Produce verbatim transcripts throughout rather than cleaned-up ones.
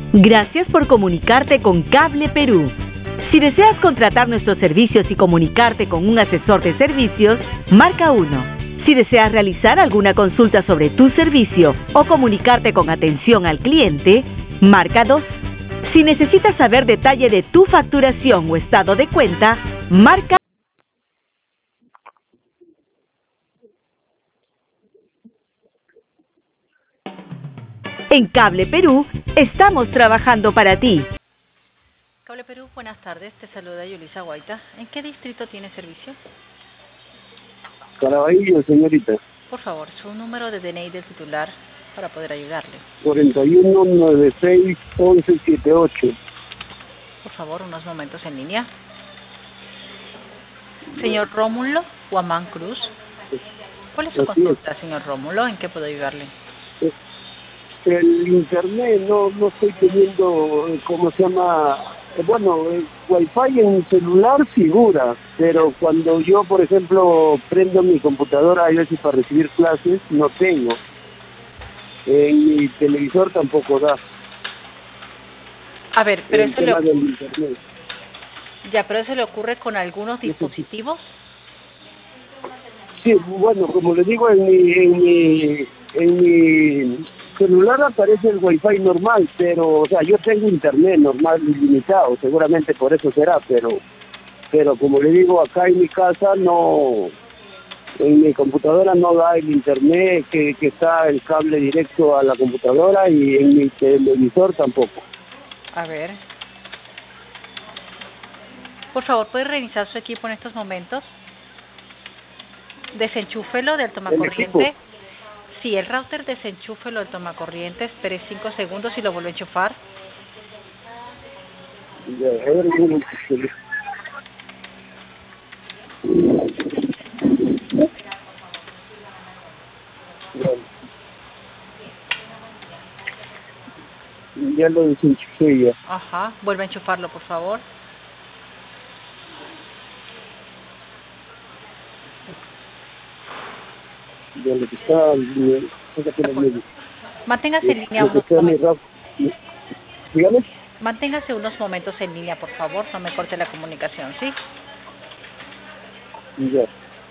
Gracias por comunicarte con Cable Perú. Si deseas contratar nuestros servicios y comunicarte con un asesor de servicios, marca uno. Si deseas realizar alguna consulta sobre tu servicio o comunicarte con atención al cliente, marca dos. Si necesitas saber detalle de tu facturación o estado de cuenta, marca. En Cable Perú, estamos trabajando para ti. Cable Perú, buenas tardes. Te saluda Yulisa Guaita. ¿En qué distrito tiene servicio? Caraballo, señorita. Por favor, su número de D N I del titular para poder ayudarle. cuarenta y uno, noventa y seis, once, setenta y ocho. Por favor, unos momentos en línea. Señor Rómulo Guamán Cruz. ¿Cuál es su consulta, señor Rómulo? ¿En qué puedo ayudarle? El internet, no no estoy teniendo, ¿cómo se llama? Bueno, el wifi en mi celular figura, pero cuando yo, por ejemplo, prendo mi computadora, a veces para recibir clases, no tengo. En mi televisor tampoco da. A ver, pero el eso tema le... del internet. Ya, pero eso le ocurre con algunos dispositivos. Sí, bueno, como le digo, en mi, en mi, en mi celular aparece el wifi normal, pero, o sea, yo tengo internet normal ilimitado, seguramente por eso será, pero, pero como le digo, acá en mi casa no, en mi computadora no da el internet, que, que está el cable directo a la computadora, y en mi televisor tampoco. A ver. Por favor, ¿puede revisar su equipo en estos momentos? Desenchúfelo del tomacorriente. Sí, el router desenchúfelo del tomacorriente. Espere cinco segundos y lo vuelve a enchufar. Ya, a ver, un ya lo desenchufé ya. Ajá, vuelve a enchufarlo, por favor. Ya lo que está, Manténgase en línea unos momentos. Dígame. Manténgase unos momentos en línea, por favor. No me corte la comunicación, ¿sí? Ya.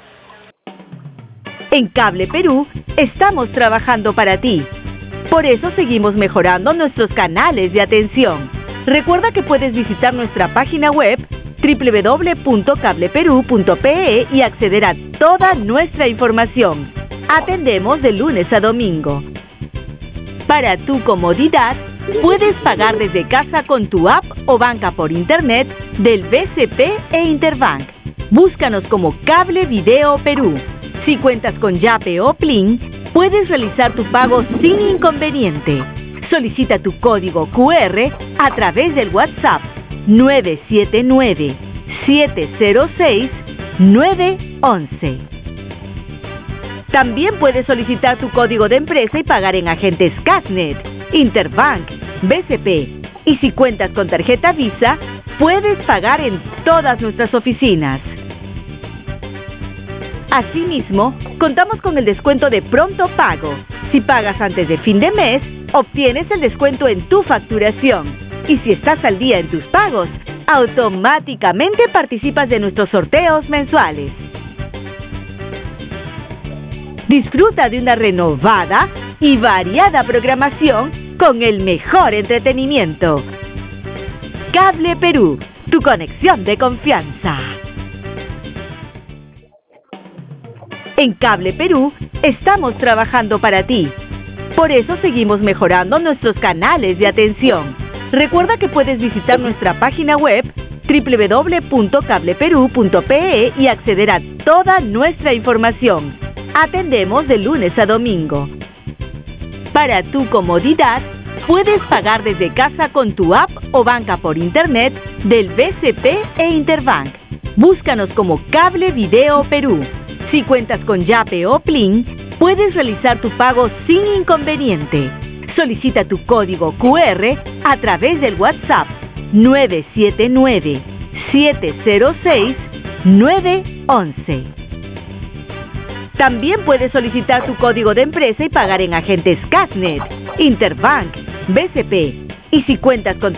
En Cable Perú, estamos trabajando para ti. Por eso seguimos mejorando nuestros canales de atención. Recuerda que puedes visitar nuestra página web doble u doble u doble u punto cable perú punto pe e y acceder a toda nuestra información. Atendemos de lunes a domingo. Para tu comodidad, puedes pagar desde casa con tu app o banca por internet del B C P e Interbank. Búscanos como Cable Video Perú. Si cuentas con Yape o Plin, puedes realizar tu pago sin inconveniente. Solicita tu código cu erre a través del WhatsApp nueve siete nueve, siete cero seis, nueve once. También puedes solicitar tu código de empresa y pagar en agentes Casnet, Interbank, B C P. Y si cuentas con tarjeta Visa, puedes pagar en todas nuestras oficinas. Asimismo, contamos con el descuento de pronto pago. Si pagas antes de fin de mes, obtienes el descuento en tu facturación. Y si estás al día en tus pagos, automáticamente participas de nuestros sorteos mensuales. Disfruta de una renovada y variada programación con el mejor entretenimiento. Cable Perú, tu conexión de confianza. En Cable Perú, estamos trabajando para ti. Por eso seguimos mejorando nuestros canales de atención. Recuerda que puedes visitar nuestra página web doble u doble u doble u punto cable perú punto pe e y acceder a toda nuestra información. Atendemos de lunes a domingo. Para tu comodidad, puedes pagar desde casa con tu app o banca por internet del B C P e Interbank. Búscanos como Cable Video Perú. Si cuentas con Yape o Plin, puedes realizar tu pago sin inconveniente. Solicita tu código cu erre a través del WhatsApp nueve siete nueve, siete cero seis, nueve once. También puedes solicitar tu código de empresa y pagar en agentes Casnet, Interbank, B C P. Y si cuentas con